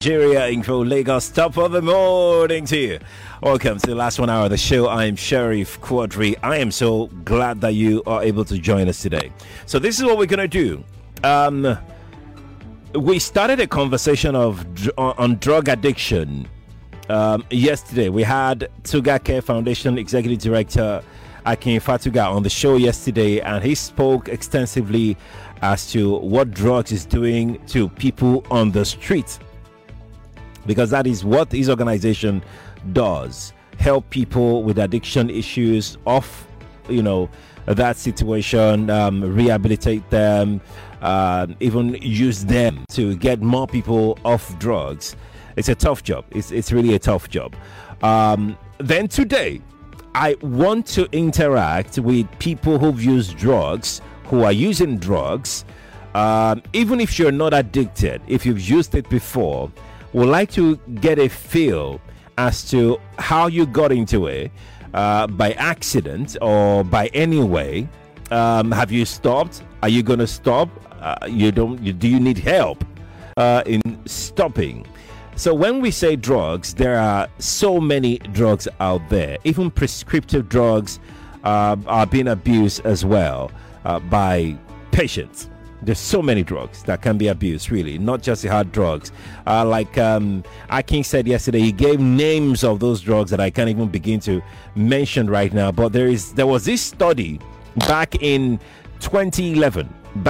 Nigeria Info Lagos, top of the morning to you. Welcome to the last 1 hour of the show. I am Sheriff Quadri. I am so glad that you are able to join us today. So this is what we're going to do. We started a conversation on drug addiction yesterday. We had Tuga Care Foundation Executive Director Akin Fatuga on the show yesterday, and he spoke extensively as to what drugs is doing to people on the street, because that is what his organization does: help people with addiction issues off, that situation, rehabilitate them, even use them to get more people off drugs. It's a tough job. It's really a tough job. Then today, I want to interact with people who've used drugs, who are using drugs, even if you're not addicted. If you've used it before, would like to get a feel as to how you got into it, by accident or by any way. Have you stopped? Are you going to stop? Do you need help in stopping? So when we say drugs, there are so many drugs out there. Even prescriptive drugs are being abused as well by patients. There's so many drugs that can be abused, really, not just the hard drugs. Like Akin said yesterday, he gave names of those drugs that I can't even begin to mention right now. But there was this study back in 2011,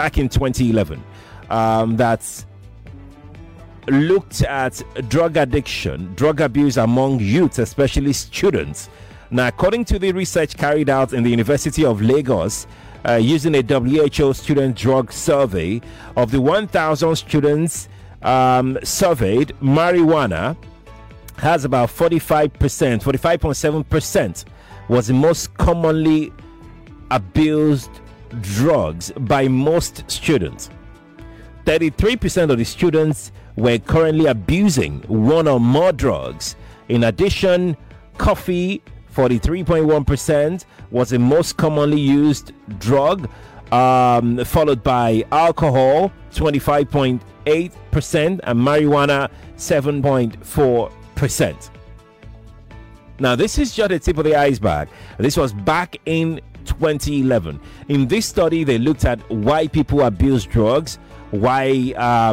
that looked at drug addiction, drug abuse among youth, especially students. Now, according to the research carried out in the University of Lagos, using a WHO student drug survey, of the 1,000 students surveyed, marijuana has about 45.7% was the most commonly abused drugs by most students. 33% of the students were currently abusing one or more drugs. In addition, coffee, 43.1%, was the most commonly used drug, followed by alcohol, 25.8%, and marijuana, 7.4%. Now, this is just the tip of the iceberg. This was back in 2011. In this study, they looked at why people abuse drugs, why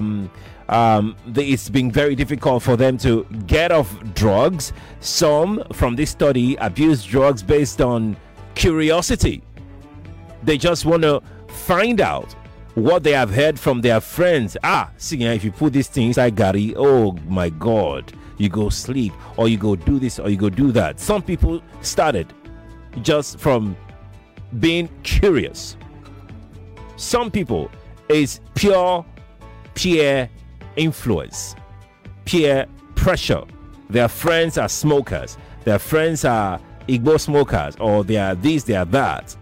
it's been very difficult for them to get off drugs. Some from this study abuse drugs based on curiosity. They just want to find out what they have heard from their friends. See, if you put this thing inside Gary, oh my God, you go sleep, or you go do this, or you go do that. Some people started just from being curious. Some people is pure peer influence, peer pressure. Their friends are smokers, their friends are Igbo smokers, or they are this, they are that.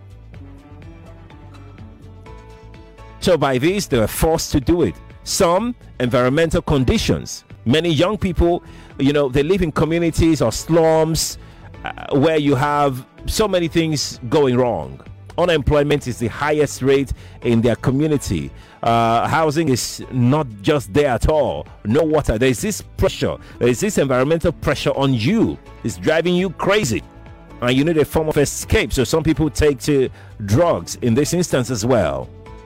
So by this, they were forced to do it. Some environmental conditions. Many young people, they live in communities or slums where you have so many things going wrong. Unemployment is the highest rate in their community. Housing is not just there at all. No water. There is this pressure. There is this environmental pressure on you. It's driving you crazy. And you need a form of escape. So some people take to drugs in this instance as well.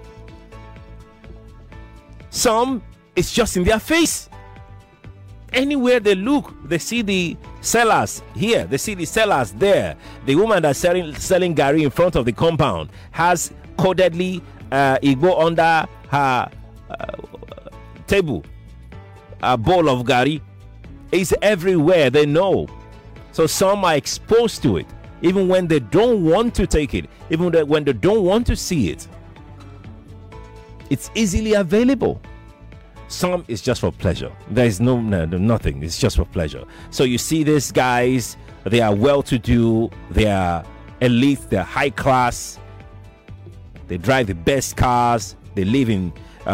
Some, it's just in their face. Anywhere they look, they see the sellers here, they see the sellers there. The woman that's selling Gary in front of the compound has codedly Igbo under her table. A bowl of Gary is everywhere, they know. So some are exposed to it, even when they don't want to take it, even when they don't want to see it. It's easily available. Some is just for pleasure. There is nothing. It's just for pleasure. So you see these guys, they are well-to-do, they are elite, they're high class, they drive the best cars, they live in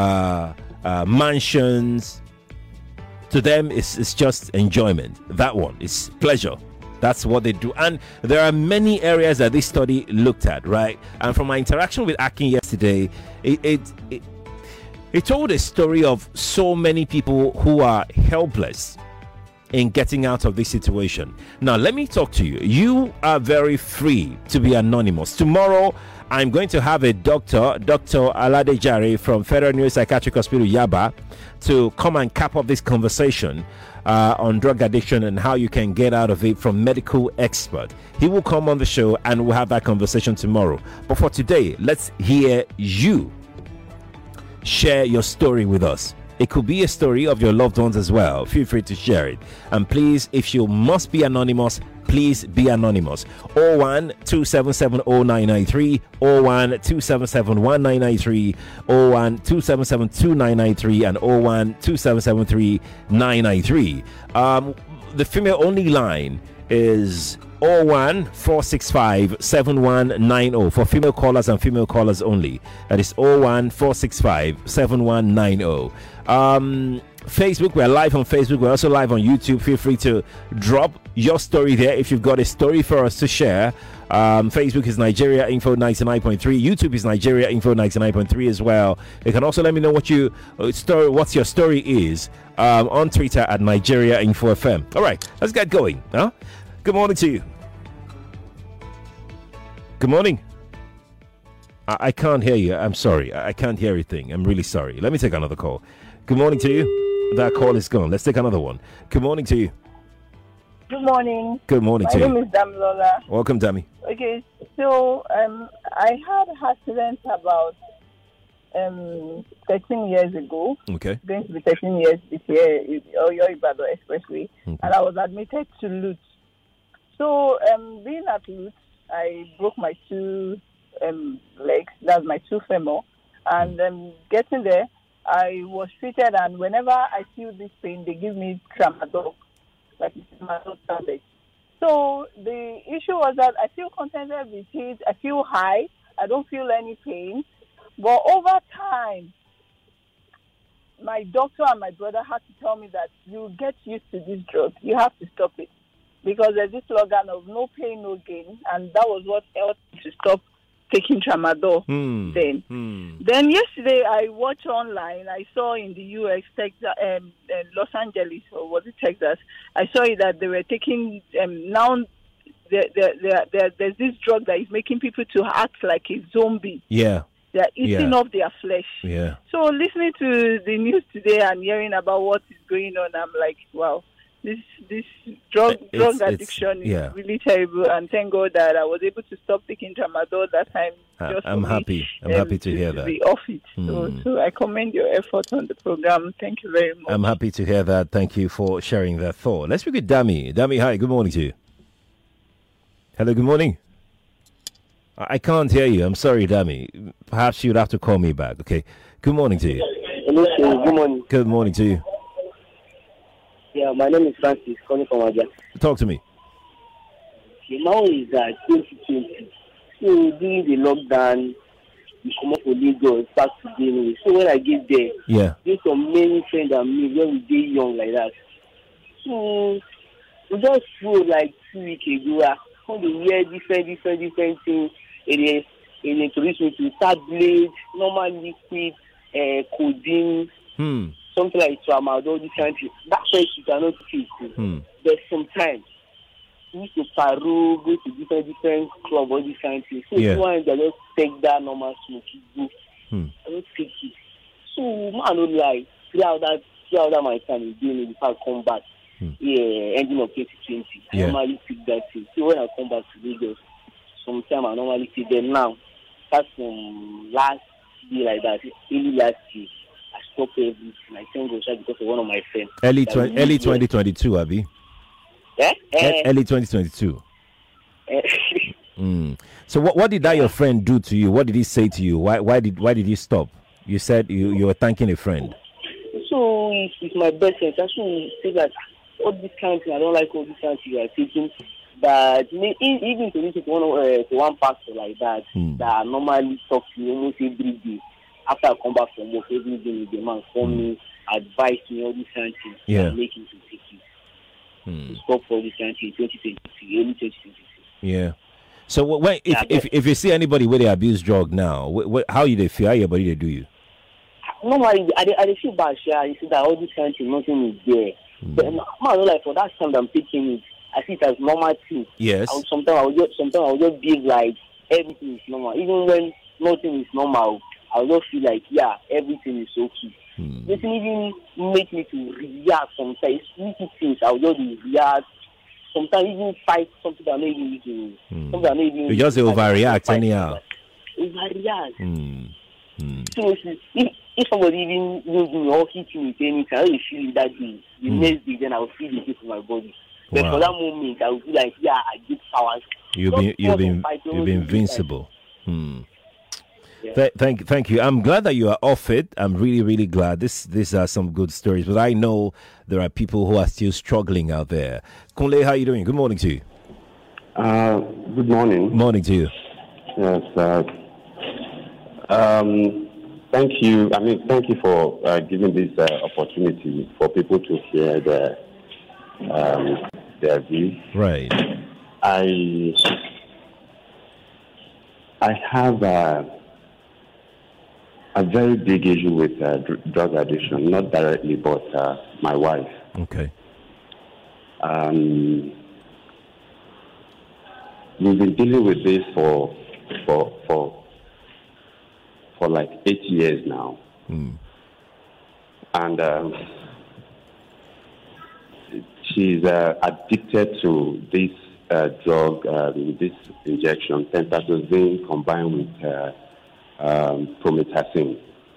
mansions. To them, it's just enjoyment. That one is pleasure. That's what they do. And there are many areas that this study looked at, right? And from my interaction with Akin yesterday, He told a story of so many people who are helpless in getting out of this situation. Now, let me talk to you. You are very free to be anonymous. Tomorrow, I'm going to have a Dr. Alade Jare from Federal Neuropsychiatric Hospital Yaba to come and cap up this conversation on drug addiction and how you can get out of it from medical expert. He will come on the show and we'll have that conversation tomorrow. But for today, let's hear you share your story with us. It could be a story of your loved ones as well. Feel free to share it. And please, if you must be anonymous, please be anonymous. 01-277-0993, 01-277-1993, 01-277-2993, and 01-277-3993. The female only line is 01-465-7190 for female callers and female callers only. That is 01-465-7190. Facebook, we're live on Facebook. We're also live on YouTube. Feel free to drop your story there if you've got a story for us to share. Facebook is Nigeria Info 99.3. YouTube is Nigeria Info 99.3 as well. You can also let me know what your story is on Twitter at Nigeria Info FM. All right, let's get going. Good morning to you. Good morning. I can't hear you. I'm sorry. I can't hear anything. I'm really sorry. Let me take another call. Good morning to you. That call is gone. Let's take another one. Good morning to you. Good morning. Good morning to you. My name is Damilola. Welcome, Dami. Okay, so I had an accident about 13 years ago. Okay. It's going to be 13 years this year, Oyo Ibadan Expressway, and I was admitted to Lutz. So being at Lutz, I broke my two legs, that's my two femur, and getting there, I was treated, and whenever I feel this pain, they give me tramadol, like tramadol tablet. So the issue was that I feel contented with it, I feel high, I don't feel any pain, but over time, my doctor and my brother had to tell me that you get used to this drug, you have to stop it, because there's this slogan of no pain, no gain, and that was what helped me to stop taking tramadol then. Then yesterday I watched online, I saw in the US, Texas, Los Angeles, or was it Texas, I saw it that they were taking, now there's this drug that is making people to act like a zombie. Yeah. They're eating off their flesh. Yeah. So listening to the news today and hearing about what is going on, I'm like, wow. This drug addiction is really terrible, and thank God that I was able to stop taking tramadol that time. I'm happy to hear that. Be off it. So I commend your effort on the program. Thank you very much. I'm happy to hear that. Thank you for sharing that thought. Let's speak with Dami. Dami, hi. Good morning to you. Hello. Good morning. I can't hear you. I'm sorry, Dami. Perhaps you'd have to call me back. Okay. Good morning to you. Hello, good morning. Good morning to you. Yeah, my name is Francis, calling from Aja. Talk to me. Now is 2020. So during the lockdown, we come up with Lagos back to Benue. So when I get there, there's some many friends and me when we get young like that. So we just feel like 2 weeks ago, I found the hear different things. It introduced me to tablet, normal liquid, codeine. Something like tramadol, this kind of thing. That's why you cannot feel. But sometimes we used to parole, go to different clubs, all these kind of things. So sometimes I just take that normal smoke, go. I don't take it. So man, don't lie. Throughout that my time is doing it before I come back. Ending of 2020. I normally take that thing. So when I come back to Lagos, sometimes I normally take them now. That's from last year like that, early last year. Stop everything. I thank God because of one of my friends. Early 2022, Abi. Early 2022. So what did that your friend do to you? What did he say to you? Why did you stop? You said you were thanking a friend. So it's my best friend. That's why he said that all this kind of thing, I don't like all this kind of thing you are taking. But even to listen to one pastor like that, that normally talk to me almost every day. After I come back from work, every day the man call me, advise me all these kind of things. Make him to take it. To stop all these kind of things, 2023, early 2023. Yeah. So if you see anybody where they abuse drug now, how you they feel? How your body they do you? normally, I feel bad, I see that all this kind of thing, nothing is there. But like for that time that I'm taking it, I see it as normal thing. Yes. Sometimes I'll just be like everything is normal. Even when nothing is normal, I'll just feel like everything is okay. It doesn't even make me to react sometimes. Little things I'll just react. Sometimes even fight something that maybe you do. Something that maybe you just overreact anyhow. Overreact. So if somebody even knows me or hit me with anything, I will feel it that day. The next day, then I will feel it in my body. But for that moment, I will feel like, I get powers. You've been invincible. Thank you. I'm glad that you are off it. I'm really, really glad. These are some good stories, but I know there are people who are still struggling out there. Kunle, how are you doing? Good morning to you. Good morning. Morning to you. Yes. Thank you. Thank you for giving this opportunity for people to hear their view. Right. I have a very big issue with drug addiction, not directly, but my wife. Okay. We've been dealing with this for like 8 years now. And she's addicted to this drug, this injection, pentazocine combined with promethazine.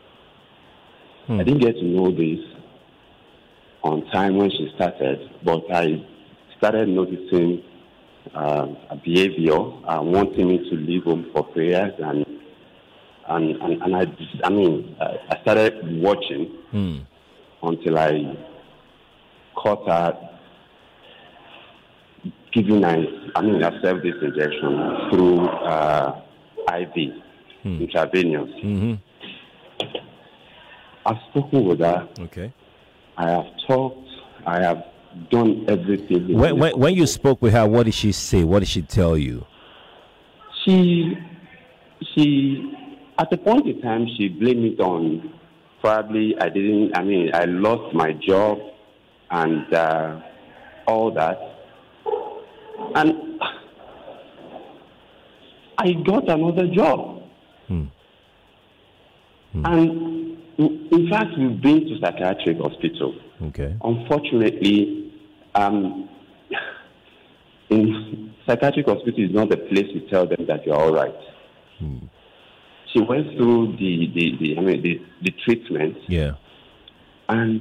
I didn't get to know this on time when she started, but I started noticing a behavior, wanting me to leave home for prayers, and I started watching until I caught her giving herself this injection through IV, intravenous. I've spoken with her. Okay. I have talked. I have done everything. When you spoke with her, what did she say? What did she tell you? She at a point in time, she blamed it on probably I lost my job and all that. And I got another job. And in fact, we've been to psychiatric hospital. Okay. Unfortunately, in psychiatric hospital is not the place to tell them that you're all right. She went through the treatment. Yeah. And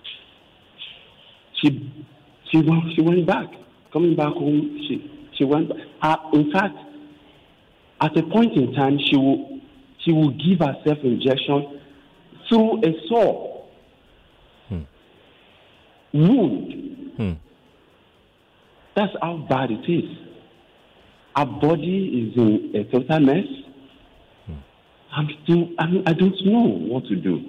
she went back. Coming back home, she went back. In fact, at a point in time, she will give herself injection through a saw wound. That's how bad it is. Our body is in a total mess. I don't know what to do.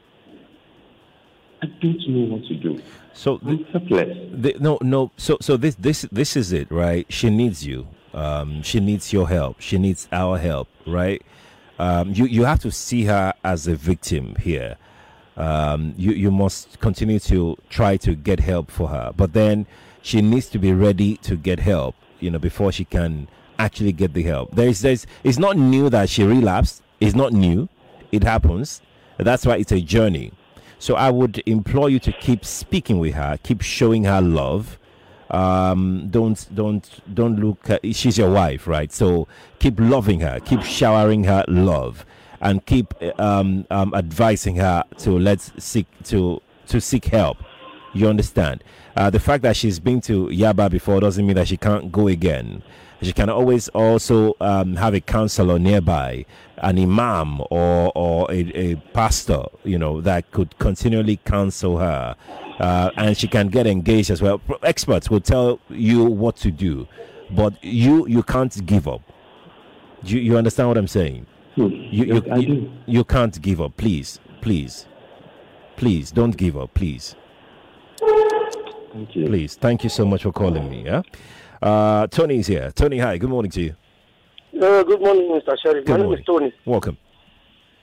I don't know what to do. So I'm helpless. So this is it, right? She needs you. She needs your help. She needs our help, right? You have to see her as a victim here. You must continue to try to get help for her, but then she needs to be ready to get help, before she can actually get the help. It's not new that she relapsed. It's not new. It happens. That's why it's a journey. So I would implore you to keep speaking with her, keep showing her love. Don't look. She's your wife, right? So keep loving her, keep showering her love, and keep advising her to seek help. You understand? The fact that she's been to Yaba before doesn't mean that she can't go again. She can always also have a counselor nearby, an imam or a pastor, that could continually counsel her. And she can get engaged as well. Experts will tell you what to do, but you can't give up. You understand what I'm saying? I do. You can't give up. Please, don't give up, please. Thank you. Please, thank you so much for calling me. Yeah. Tony is here. Tony, hi. Good morning to you. Good morning, Mr. Sheriff. My name is Tony. Welcome.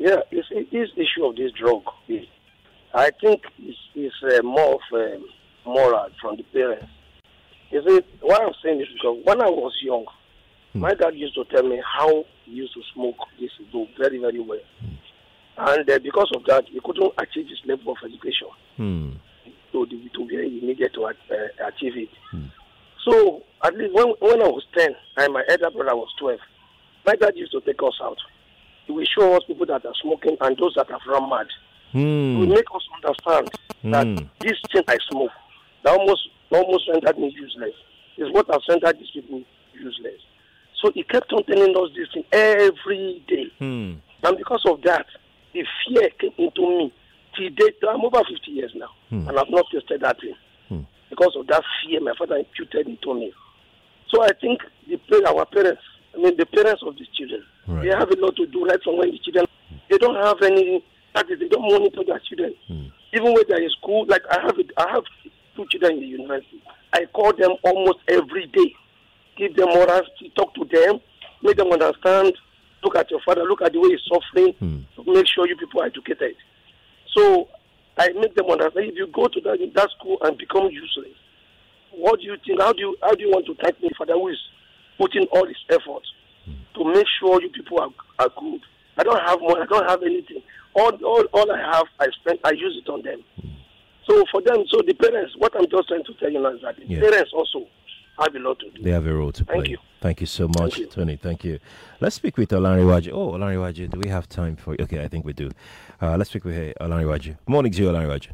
Yeah, this issue of this drug, I think it's more of moral from the parents. You see, why I'm saying this because when I was young, my dad used to tell me how he used to smoke this dope very, very well. And because of that, he couldn't achieve his level of education. So to be he needed to achieve it. So at least when I was 10 and my elder brother was 12, my dad used to take us out. He will show us people that are smoking and those that have run mad. He will make us understand that this thing I smoke, that almost rendered me useless, is what has rendered these people useless. So he kept on telling us this thing every day. And because of that, the fear came into me. Till date, I'm over 50 years now, and I've not tasted that thing. Because of that fear my father imputed into me. So I think our parents, the parents of these children, they have a lot to do right from when the children, they don't have any, they don't monitor their children. Even when they're in school, like I have 2 children in the university. I call them almost every day. Give them morals, talk to them, make them understand, look at your father, look at the way he's suffering, make sure you people are educated. So I make them understand, if you go to that school and become useless, what do you think? How do you want to thank me, father, who is putting all his effort to make sure you people are good? I don't have money, I don't have anything. All I have, I use it on them. So for them, so the parents, what I'm just trying to tell you now is that the parents also have a lot to do. They have a role to play. Thank you. Thank you so much, Tony. Thank you. Let's speak with Olanriwaju. Oh, Olanriwaju, do we have time for... Okay, I think we do. Let's speak with Olanriwaju. Good morning to you, Olanriwaju.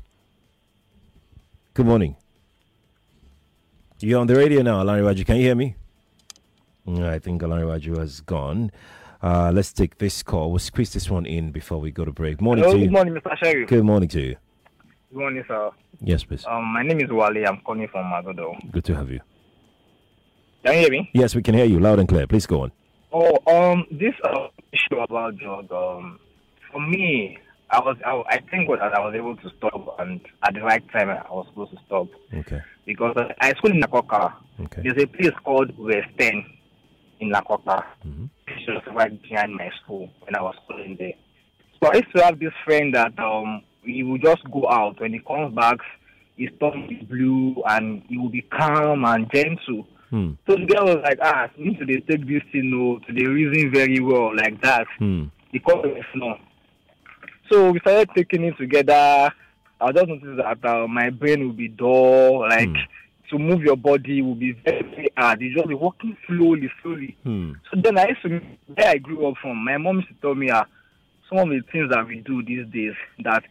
Good morning. You're on the radio now, Olanriwaju. Can you hear me? I think Olanriwaju has gone. Let's take this call. We'll squeeze this one in before we go to break. Morning to you. Good morning, Mr. Sherry. Good morning to you. Good morning, sir. Yes, please. My name is Wale. I'm calling from Magodo. Good to have you. Can you hear me? Yes, we can hear you loud and clear. Please go on. This issue about drug, for me, I think that I was able to stop, and at the right time I was supposed to stop. Okay. Because I school in Nakoka. Okay. There's a place called West 10 in Nakoka. It's just right behind my school when I was schooling there. So I used to have this friend that he would just go out. When he comes back, his tongue is blue and he will be calm and gentle. So the guy was like, you need to take this thing to the reason very well like that. Because of no. So we started taking it together. I just noticed that my brain will be dull, like to move your body will be very, very hard. You just be walking slowly. So then where I grew up from, my mom used to tell me some of the things that we do these days that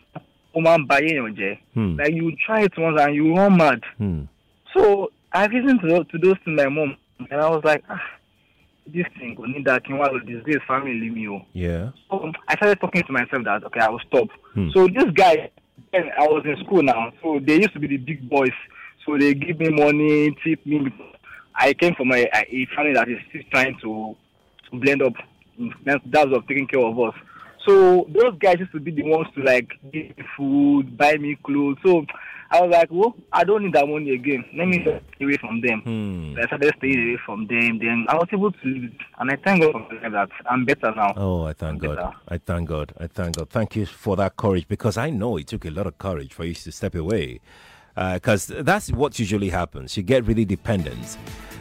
like you try it once and you run mad. So I listened to those to my mom and I was like, this thing will need that this family me. Yeah. So I started talking to myself that okay, I will stop. So this guy, when I was in school now, so they used to be the big boys. So they give me money, tip me. I came from a family that is still trying to blend up in terms of taking care of us. So those guys used to be the ones to like give me food, buy me clothes. So I was like, well, I don't need that money again. Let me stay away from them. I started staying away from them. Then I was able to leave it. And I thank God for that. I'm better now. Oh, I thank God. I thank God. Thank you for that courage, because I know it took a lot of courage for you to step away. Because that's what usually happens. You get really dependent.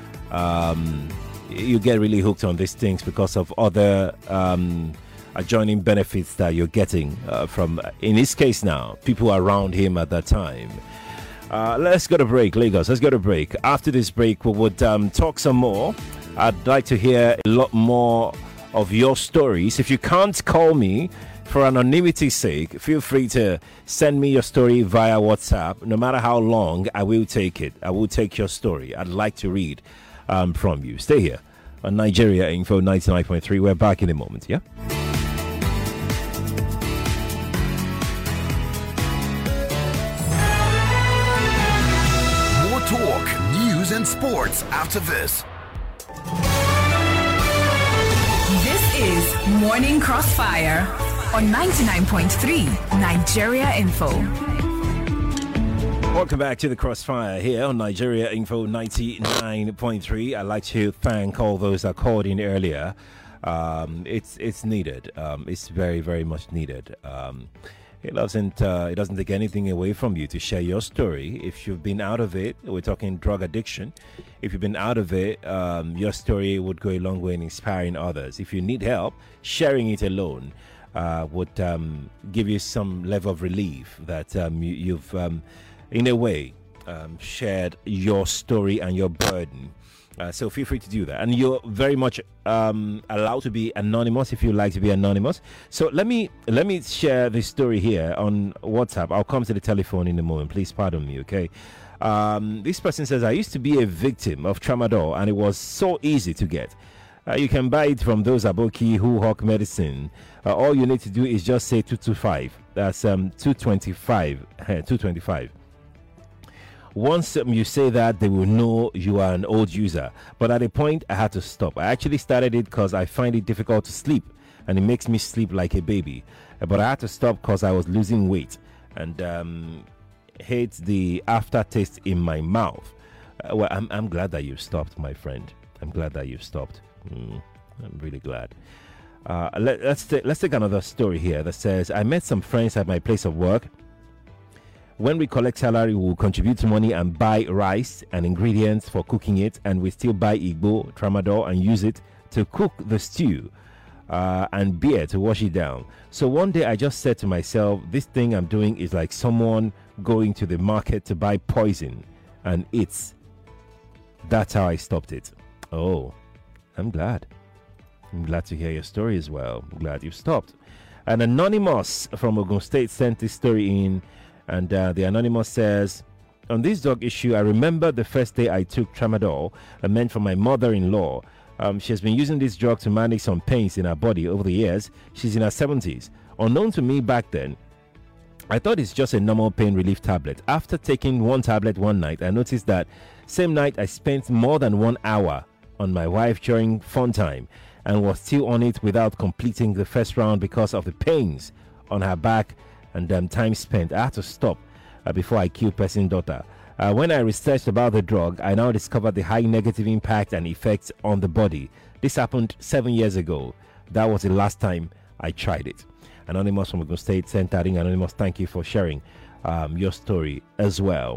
You get really hooked on these things because of other adjoining benefits that you're getting from, in his case now, people around him at that time. Let's go to break, Lagos. Let's go to break. After this break, we would talk some more. I'd like to hear a lot more of your stories. If you can't call me for anonymity's sake, feel free to send me your story via WhatsApp. No matter how long, I will take it. I will take your story. I'd like to read from you. Stay here on Nigeria Info 99.3. We're back in a moment, yeah? More talk, news and sports after this. This is Morning Crossfire on 99.3 Nigeria Info. Welcome back to the Crossfire here on Nigeria Info 99.3. I'd like to thank all those that called in earlier It's needed. It's very, very much needed. It doesn't take anything away from you to share your story. If you've been out of it, we're talking drug addiction. If you've been out of it, your story would go a long way in inspiring others. If you need help, sharing it alone would give you some level of relief that you've, in a way, shared your story and your burden. So feel free to do that, and you're very much allowed to be anonymous if you like to be anonymous. So let me share this story here on WhatsApp. I'll come to the telephone in a moment. Please pardon me, okay? This person says, I used to be a victim of tramadol, and it was so easy to get. You can buy it from those Aboki who hawk medicine. All you need to do is just say 225. That's 225. 225. Once you say that, they will know you are an old user. But at a point, I had to stop. I actually started it because I find it difficult to sleep, and it makes me sleep like a baby. But I had to stop because I was losing weight and hate the aftertaste in my mouth. Well, I'm glad that you've stopped, my friend. I'm glad that you've stopped. I'm really glad. Let's take another story here that says, I met some friends at my place of work. When we collect salary, we will contribute money and buy rice and ingredients for cooking it, and we still buy Igbo, tramadol, and use it to cook the stew and beer to wash it down. So one day I just said to myself, this thing I'm doing is like someone going to the market to buy poison and eats. That's how I stopped it. Oh, I'm glad. I'm glad to hear your story as well. I'm glad you've stopped. An anonymous from Ogun State sent this story in. And the anonymous says, on this drug issue, I remember the first day I took tramadol, meant for my mother-in-law. She has been using this drug to manage some pains in her body over the years. She's in her 70s. Unknown to me back then, I thought it's just a normal pain relief tablet. After taking one tablet one night, I noticed that same night I spent more than 1 hour on my wife during fun time and was still on it without completing the first round because of the pains on her back and time spent. I had to stop before I killed person's daughter. When I researched about the drug, I now discovered the high negative impact and effects on the body. This happened 7 years ago. That was the last time I tried it. Anonymous from Ogun State sent that in. Anonymous, thank you for sharing your story as well.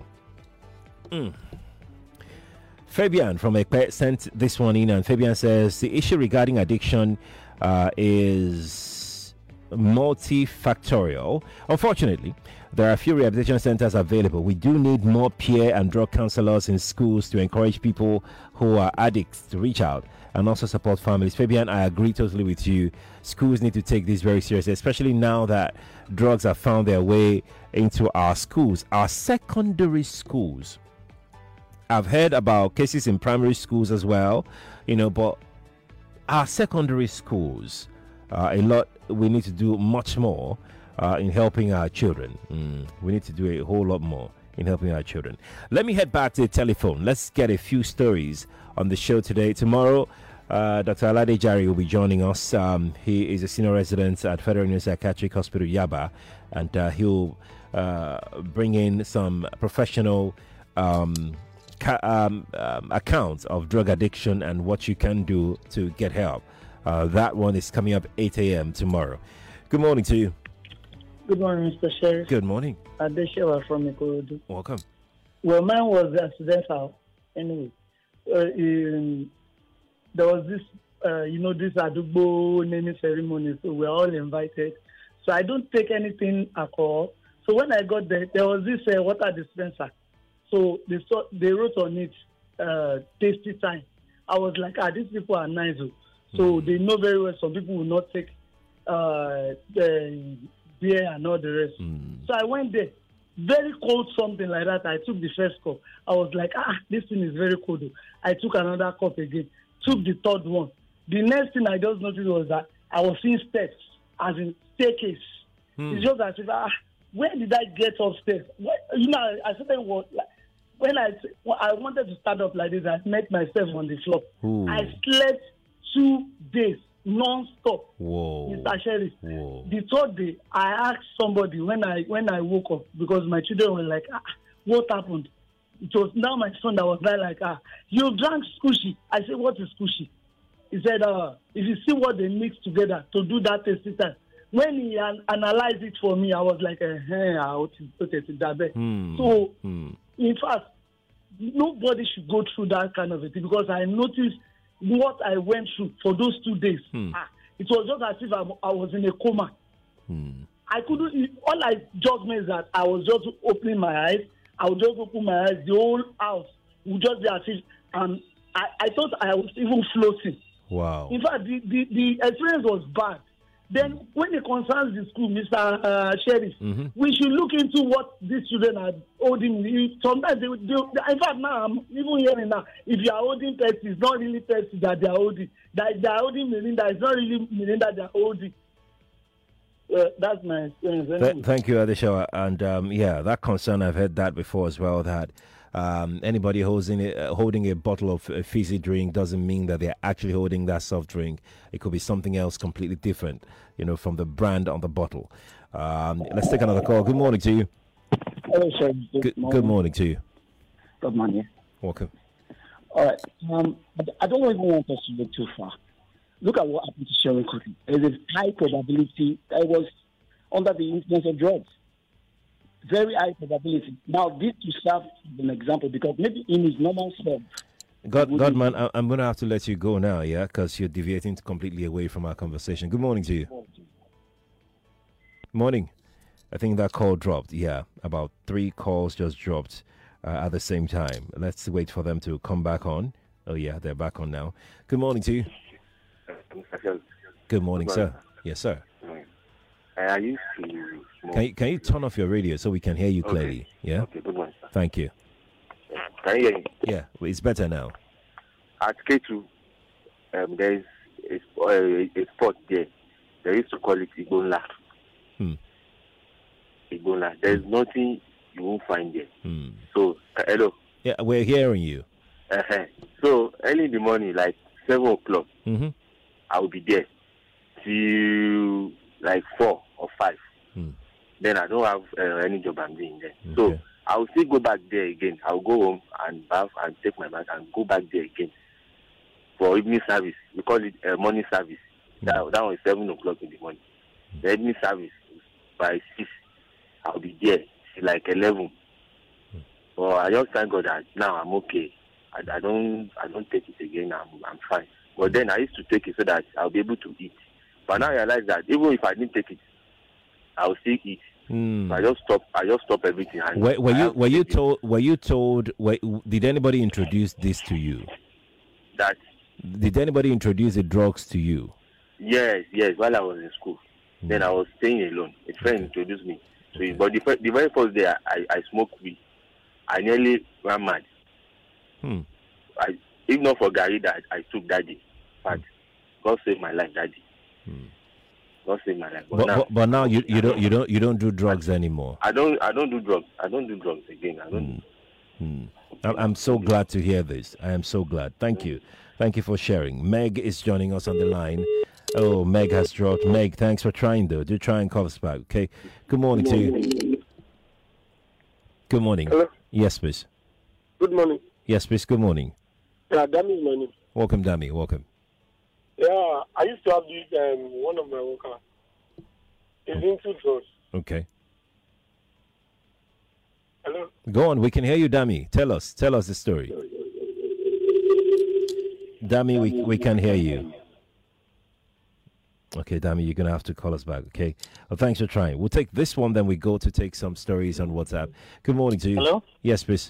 Fabian from Ekpe sent this one in, and Fabian says the issue regarding addiction is multifactorial. Unfortunately, there are few rehabilitation centers available. We do need more peer and drug counselors in schools to encourage people who are addicts to reach out and also support families. Fabian, I agree totally with you. Schools need to take this very seriously, especially now that drugs have found their way into our schools, our secondary schools. I've heard about cases in primary schools as well, but our secondary schools, a lot we need to do much more in helping our children. We need to do a whole lot more in helping our children. Let me head back to the telephone. Let's get a few stories on the show today. Tomorrow, Dr. Alade Jari will be joining us. He is a senior resident at Federal University Psychiatric Hospital, Yaba, and he'll bring in some professional accounts of drug addiction and what you can do to get help. That one is coming up 8 a.m. tomorrow. Good morning to you. Good morning, Mr. Sheriff. Good morning. Adeshewa from Ikorodu. Welcome. Well, mine was accidental. Anyway, there was this, this Adugbo naming ceremony, so we're all invited. So I don't take anything alcohol. So when I got there, there was this water dispenser. So they wrote on it, tasty time. I was like, these people are nice. So they know very well some people will not take the beer and all the rest. So I went there, very cold, something like that. I took the first cup. I was like, this thing is very cold. I took another cup again, took the third one. The next thing I just noticed was that I was seeing steps, as in staircase. It's just as if, where did I get upstairs? I started when I wanted to stand up like this, I met myself on the floor. I slept 2 days non-stop. Whoa. Mr. Sheriff. Whoa. The third day, I asked somebody when I woke up, because my children were like, what happened? It was now my son that was like, you drank squishy. I said, what is squishy? He said, if you see what they mix together to do that tasty time, when he analyzed it for me, I was like, So, in fact, nobody should go through that kind of a thing because I noticed what I went through for those 2 days. It was just as if I was in a coma. I couldn't, all I just meant is that I was just opening my eyes. I would just open my eyes. The whole house would just be as if, I thought I was even floating. Wow. In fact, the experience was bad. Then when it concerns the school, Mr. Sheriff, we should look into what these children are holding. Sometimes in fact, now I'm even hearing now, if you are holding Pepsi, it's not really Pepsi that they are holding. That they are holding Mirinda, it's not really Mirinda they are holding. That's my experience. Thank you, Adeshawa. And that concern, I've heard that before as well, that anybody holding a bottle of a fizzy drink doesn't mean that they're actually holding that soft drink. It could be something else completely different, from the brand on the bottle. Let's take another call. Good morning to you. Hello, sir. Good morning to you. Good morning. Welcome. All right. I don't even want us to look too far. Look at what happened to Sharon Cotton. There's a high probability that it was under the influence of drugs. Very high probability. Now, this to serve as an example because maybe in his normal self. Godman, I'm going to have to let you go now, because you're deviating completely away from our conversation. Good morning to you. Morning. I think that call dropped. Yeah, about 3 calls just dropped at the same time. Let's wait for them to come back on. Oh, yeah, they're back on now. Good morning to you. Good morning, sir. Yes, sir. I used to smoke. Can you turn off your radio so we can hear you clearly? Okay. Yeah? Okay, good morning, sir. Thank you. Can you hear me? Yeah, it's better now. At K2, there is a spot there. They used to call it Igbonla. Igbonla. There's nothing you won't find there. So, hello. Yeah, we're hearing you. So, early in the morning, like 7 o'clock, I will be there till like 4 or 5. Then I don't have any job I'm doing there. Okay. So I will still go back there again. I'll go home and bath and take my bath and go back there again for evening service. We call it morning service. That was 7 o'clock in the morning. The evening service by 6. I'll be there till like 11. So I just thank God that now I'm okay. I don't take it again. I'm fine. But then I used to take it so that I'll be able to eat. But now I realize that even if I didn't take it, I'll still eat. So I just stop everything. And were you told? Did anybody introduce this to you? Did anybody introduce the drugs to you? Yes. While I was in school, then I was staying alone. A friend introduced me. But the very first day I smoked weed, I nearly ran mad. If not for Gary that I took that day, but God saved my life that day. God saved my life. But now you don't do drugs anymore. I don't do drugs. I don't do drugs again. I don't. I'm so glad to hear this. I am so glad. Thank you for sharing. Meg is joining us on the line. Oh, Meg has dropped. Meg, thanks for trying though. Do try and call us back, okay? Good morning to you. Good morning. Hello? Yes, please. Good morning. Yes, please. Good morning. Yeah, Dami is my name. Welcome, Dami. Welcome. Yeah, I used to have this, one of my workers. He's into drugs. Okay. Hello? Go on. We can hear you, Dami. Tell us the story. Dami, we can hear you. Okay, Dami, you're going to have to call us back, okay? Well, thanks for trying. We'll take this one, then we go to take some stories on WhatsApp. Good morning to you. Hello? Yes, please.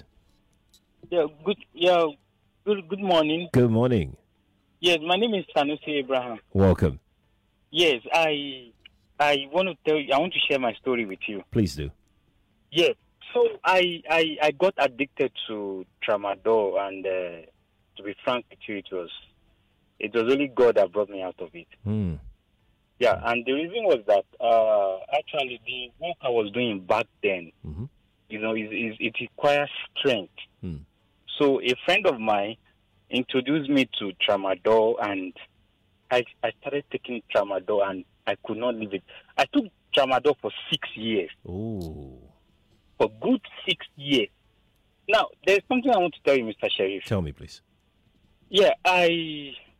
Good morning. Good morning. Yes, my name is Sanusi Abraham. Welcome. Yes, I want to tell you, I want to share my story with you. Please do. Yes. So I got addicted to tramadol, and to be frank with you, it was only God that brought me out of it. Yeah, and the reason was that actually the work I was doing back then, it requires strength. So a friend of mine introduced me to tramadol, and I started taking tramadol, and I could not leave it. I took tramadol for 6 years. Oh. For good 6 years. Now, there's something I want to tell you, Mr. Sheriff. Tell me, please. Yeah, I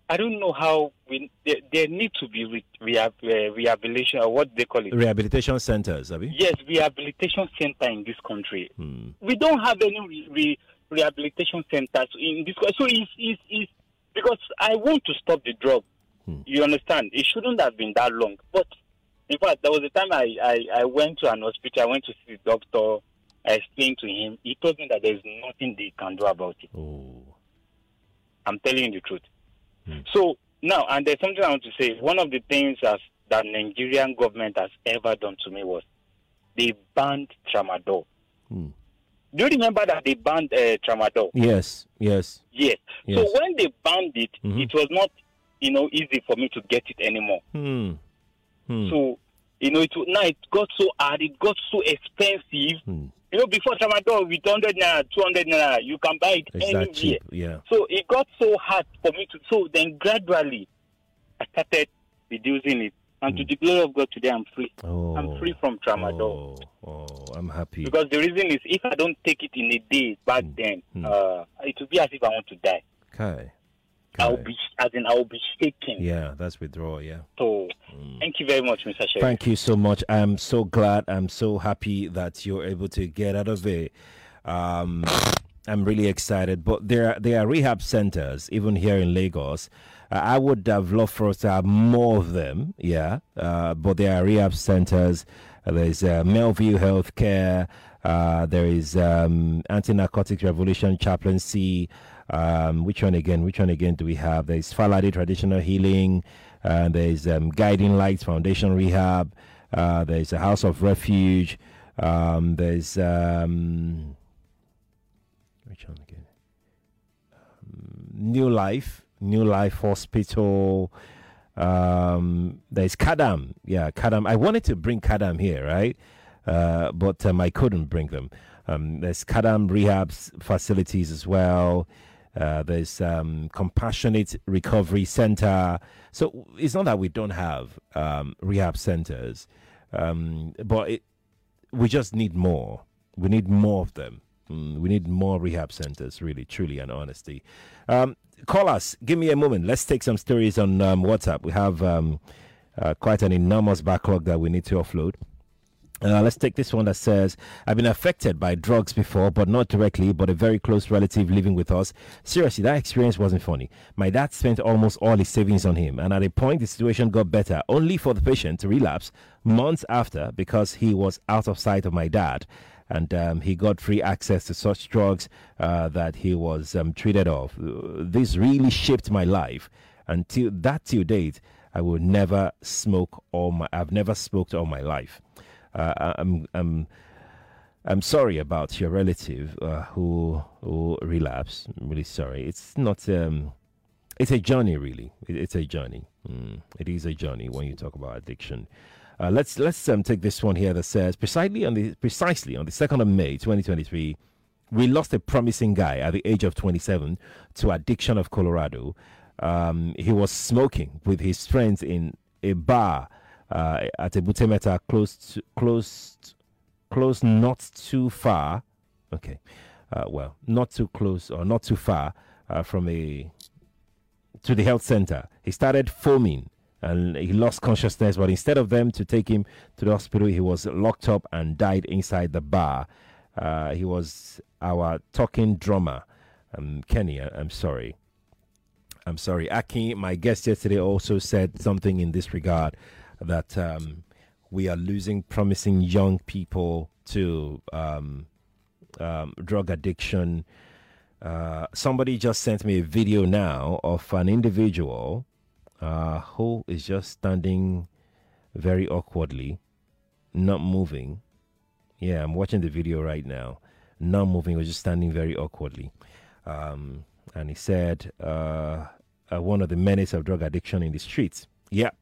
I don't know how there need to be rehabilitation, or what they call it. Rehabilitation centers, have you? Yes, rehabilitation center in this country. We don't have any rehabilitation centers in this country. So it's because I want to stop the drug. You understand? It shouldn't have been that long. But in fact, there was a time I went to an hospital. I went to see the doctor. I explained to him. He told me that there's nothing they can do about it. Oh. I'm telling you the truth. So now, and there's something I want to say. One of the things that Nigerian government has ever done to me was they banned tramadol. Do you remember that they banned tramadol? Yes. So when they banned it, it was not, easy for me to get it anymore. So, it got so hard, it got so expensive. Before tramadol with 100 naira, 200 naira, you can buy it anywhere. Cheap, yeah. So it got so hard for me to. So then gradually, I started reducing it, and to the glory of God, today I'm free. I'm free from tramadol. I'm happy. Because the reason is, if I don't take it in a day back then, it will be as if I want to die. Okay. I will be shaking. Yeah, that's withdrawal. Yeah. So, thank you very much, Mr. Sheriff. Thank you so much. I'm so glad. I'm so happy that you're able to get out of it. I'm really excited. But there are rehab centers even here in Lagos. I would have loved for us to have more of them. Yeah. But there are rehab centers. There's Melville Healthcare. There is Anti-Narcotics Revolution Chaplaincy. Which one again do we have? There's Falade Traditional Healing. There's Guiding Lights Foundation Rehab. There's a House of Refuge. There's which one again? New Life Hospital. There's Kadam. Yeah, Kadam. I wanted to bring Kadam here, right? But I couldn't bring them. There's Kadam Rehab facilities as well. There's Compassionate Recovery Center. So it's not that we don't have rehab centers, but we just need more. We need more of them. We need more rehab centers, really, truly, and honesty. Call us. Give me a moment. Let's take some stories on WhatsApp. We have quite an enormous backlog that we need to offload. Let's take this one that says, I've been affected by drugs before, but not directly, but a very close relative living with us. Seriously, that experience wasn't funny. My dad spent almost all his savings on him, and at a point the situation got better, only for the patient to relapse months after because he was out of sight of my dad. And he got free access to such drugs that he was treated of. This really shaped my life. Till date, I will never smoke I've never smoked all my life. I'm sorry about your relative who relapsed. I'm really sorry. It's not. It's a journey, really. It's a journey. It is a journey when you talk about addiction. Let's take this one here that says precisely on the 2nd of May 2023, we lost a promising guy at the age of 27 to addiction of Colorado. He was smoking with his friends in a bar at a Butemeta close not too far. Okay, not too close or not too far to the health center. He started foaming and he lost consciousness, but instead of them to take him to the hospital, he was locked up and died inside the bar. He was our talking drummer, Kenny. I'm sorry. Aki, my guest yesterday, also said something in this regard, that we are losing promising young people to drug addiction. Somebody just sent me a video now of an individual who is just standing very awkwardly, not moving. Yeah, I'm watching the video right now. Not moving, was just standing very awkwardly. And he said, one of the menace of drug addiction in the streets. Yep.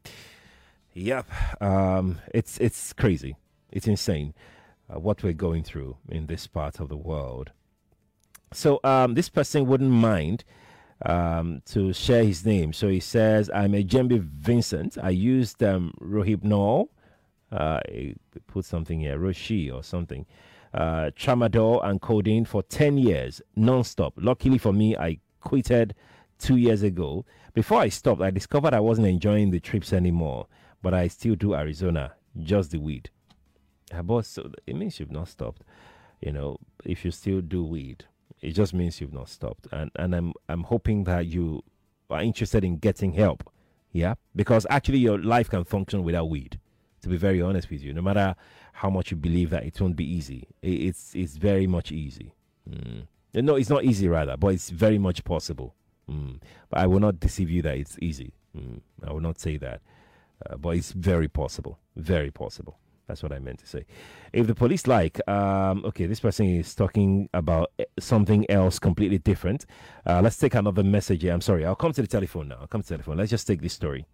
It's crazy. It's insane what we're going through in this part of the world. So this person wouldn't mind to share his name. So he says, I'm a Jembe Vincent. I used Rohypnol. Put something here, Roshi or something. Tramadol and codeine for 10 years, non-stop. Luckily for me, I quitted 2 years ago. Before I stopped, I discovered I wasn't enjoying the trips anymore, but I still do Arizona, just the weed. But so it means you've not stopped. If you still do weed, it just means you've not stopped. And I'm hoping that you are interested in getting help. Yeah, because actually your life can function without weed. To be very honest with you, no matter how much you believe that it won't be easy, it's very much easy. No, it's not easy rather, but it's very much possible. But I will not deceive you that it's easy. I will not say that, but it's very possible. Very possible. That's what I meant to say. If the police okay, this person is talking about something else completely different. Let's take another message here. I'm sorry, I'll come to the telephone now. Let's just take this story.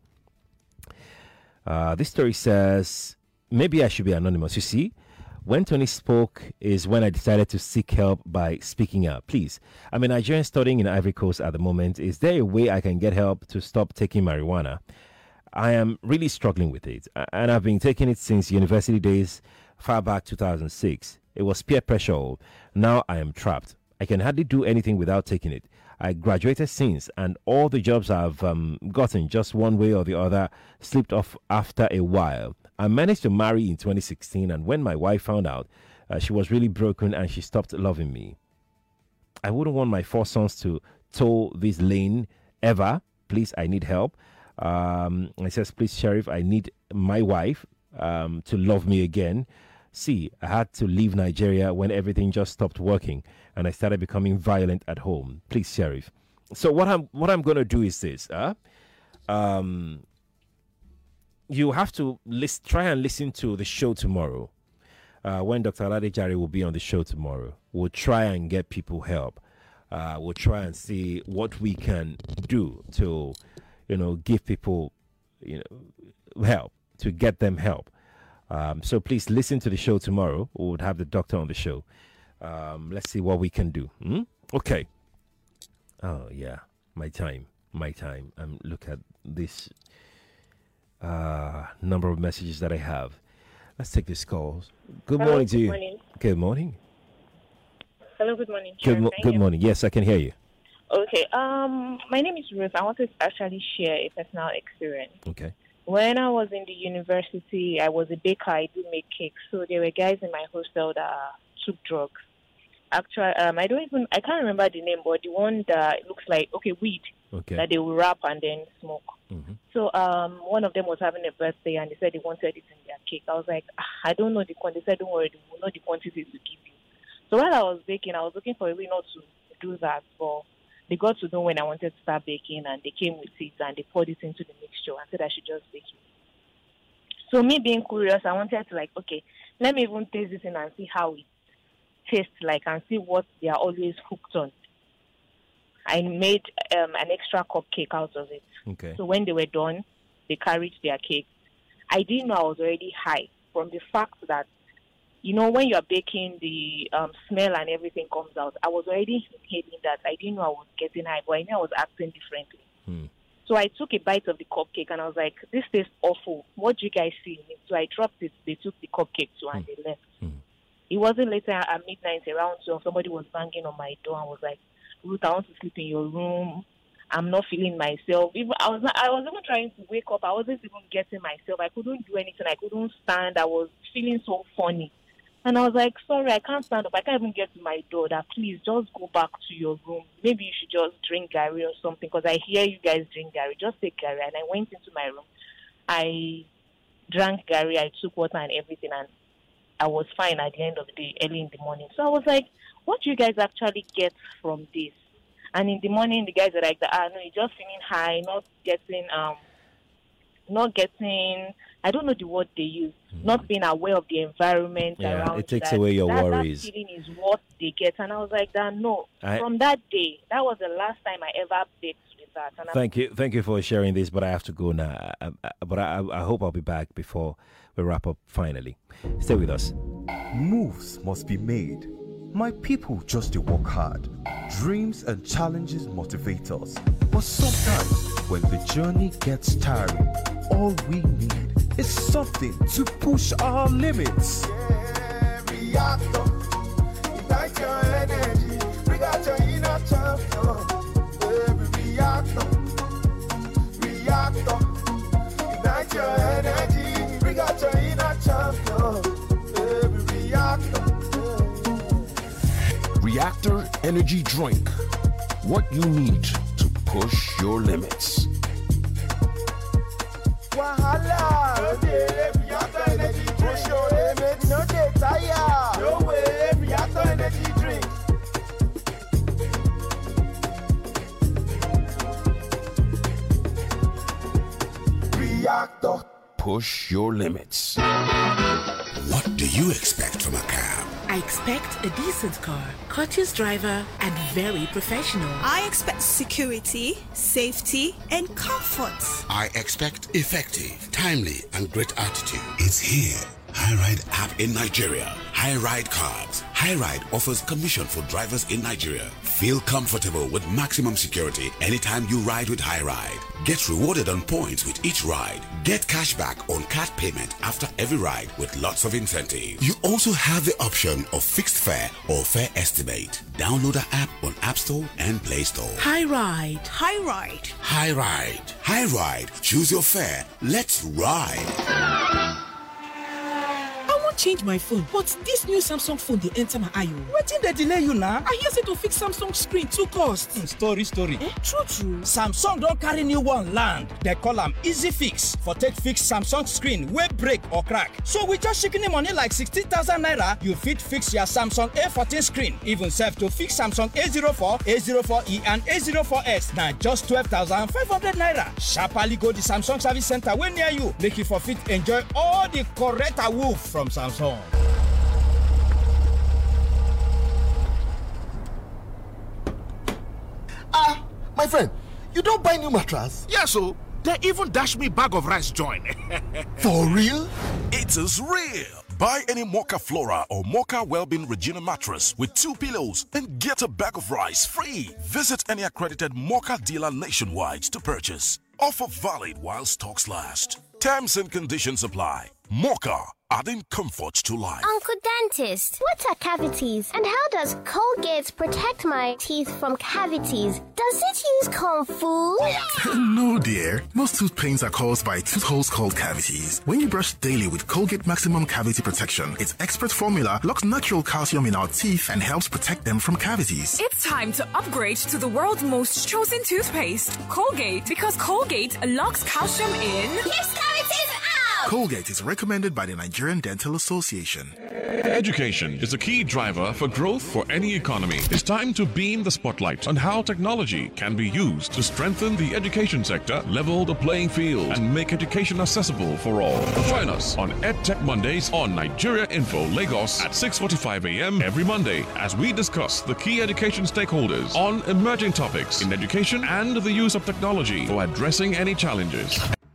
This story says, maybe I should be anonymous. You see, when Tony spoke is when I decided to seek help by speaking out. Please, I'm a Nigerian studying in Ivory Coast at the moment. Is there a way I can get help to stop taking marijuana? I am really struggling with it, and I've been taking it since university days, far back 2006. It was peer pressure. Now I am trapped. I can hardly do anything without taking it. I graduated since, and all the jobs I've gotten, just one way or the other, slipped off after a while. I managed to marry in 2016, and when my wife found out, she was really broken and she stopped loving me. I wouldn't want my 4 sons to toe this lane ever. Please, I need help. It says, please, Sheriff, I need my wife to love me again. See, I had to leave Nigeria when everything just stopped working and I started becoming violent at home. Please, Sheriff. So what I'm going to do is this. You have to try and listen to the show tomorrow. When Dr. Aladejare will be on the show tomorrow, we'll try and get people help. We'll try and see what we can do to give people, help, to get them help. So please listen to the show tomorrow. We would have the doctor on the show. Let's see what we can do. Okay. Oh, yeah. My time. Look at this number of messages that I have. Let's take these calls. Good morning to you. Morning. Good morning. Hello, good morning. Good morning. Yes, I can hear you. Okay. My name is Ruth. I wanted to actually share a personal experience. Okay. When I was in the university, I was a baker. I do make cakes. So there were guys in my hostel that took drugs. Actually, I can't remember the name, but the one that looks like, weed. Okay. That they will wrap and then smoke. Mm-hmm. So one of them was having a birthday and they said they wanted it in their cake. I was like, I don't know the quantity. They said, don't worry, we will know the quantities to give you. So while I was baking, I was looking for a way not to do that, but they got to know when I wanted to start baking and they came with it and they poured it into the mixture and said I should just bake it. So me being curious, I wanted to let me even taste it in and see how it tastes like and see what they are always hooked on. I made an extra cupcake out of it. Okay. So when they were done, they carried their cake. I didn't know I was already high from the fact that, when you're baking, the smell and everything comes out. I was already inhaling that. I didn't know I was getting high, but I knew I was acting differently. So I took a bite of the cupcake and I was like, this tastes awful. What do you guys see in it? So I dropped it. They took the cupcake too and they left. It wasn't later at midnight around 12. Somebody was banging on my door and was like, Ruth, I want to sleep in your room. I'm not feeling myself. I was even trying to wake up. I wasn't even getting myself. I couldn't do anything. I couldn't stand. I was feeling so funny. And I was like, sorry, I can't stand up. I can't even get to my door. That please just go back to your room. Maybe you should just drink Gary or something because I hear you guys drink Gary. Just take Gary. And I went into my room. I drank Gary. I took water and everything. And I was fine at the end of the day, early in the morning. So I was like, what do you guys actually get from this? And in the morning, the guys are like, no, you're just feeling high, not getting, I don't know the word they use, not being aware of the environment around. It takes away your worries. That feeling is what they get. And I was like, from that day, that was the last time I ever baked with that. And Thank you for sharing this, but I have to go now. But I hope I'll be back before we wrap up finally. Stay with us. Moves must be made. My people just to work hard. Dreams and challenges motivate us. But sometimes, when the journey gets tiring, all we need is something to push our limits. Yeah, reactor, ignite your energy, bring out your inner champion. Every reactor. energy drink. What you need to push your limits. Wahala, no dey Reactor energy push your limits. No dey tire, no way Reactor energy drink. Reactor. Push your limits. What do you expect from a cab? I expect a decent car, courteous driver, and very professional. I expect security, safety, and comfort. I expect effective, timely, and great attitude. It's here. HiRide app in Nigeria. HiRide Cars. HiRide offers commission for drivers in Nigeria. Feel comfortable with maximum security anytime you ride with HiRide. Get rewarded on points with each ride. Get cashback on card payment after every ride with lots of incentives. You also have the option of fixed fare or fare estimate. Download the app on App Store and Play Store. HiRide. HiRide. HiRide. HiRide. Choose your fare. Let's ride. Change my phone, but this new Samsung phone they enter my eye. Wetin dey delay you now? I hear say to fix Samsung screen too cost. Story. True. Samsung don carry new one land. They call am Easy Fix for take fix Samsung screen wey break or crack. So we just shikini money like 16,000 naira, you fit fix your Samsung A14 screen. Even self to fix Samsung A04, A04E and A04S na just 12,500 naira. Sharply go the Samsung service center wey near you. Make you for fit enjoy all the correct awoof from Samsung. My friend, you don't buy new mattress? Yes, so they even dash me bag of rice join. For real? It is real. Buy any Mocha Flora or Mocha Wellbeing Regina mattress with 2 pillows and get a bag of rice free. Visit any accredited Mocha dealer nationwide to purchase. Offer valid while stocks last. Terms and conditions apply. Mocha, adding comfort to life. Uncle Dentist, what are cavities? And how does Colgate protect my teeth from cavities? Does it use Kung Fu? No, dear. Most tooth pains are caused by tooth holes called cavities. When you brush daily with Colgate Maximum Cavity Protection, its expert formula locks natural calcium in our teeth and helps protect them from cavities. It's time to upgrade to the world's most chosen toothpaste, Colgate, because Colgate locks calcium in. Keeps cavities out! Colgate is recommended by the Nigerian Dental Association. Education is a key driver for growth for any economy. It's time to beam the spotlight on how technology can be used to strengthen the education sector, level the playing field, and make education accessible for all. Join us on EdTech Mondays on Nigeria Info Lagos at 6:45 a.m. every Monday as we discuss the key education stakeholders on emerging topics in education and the use of technology for addressing any challenges.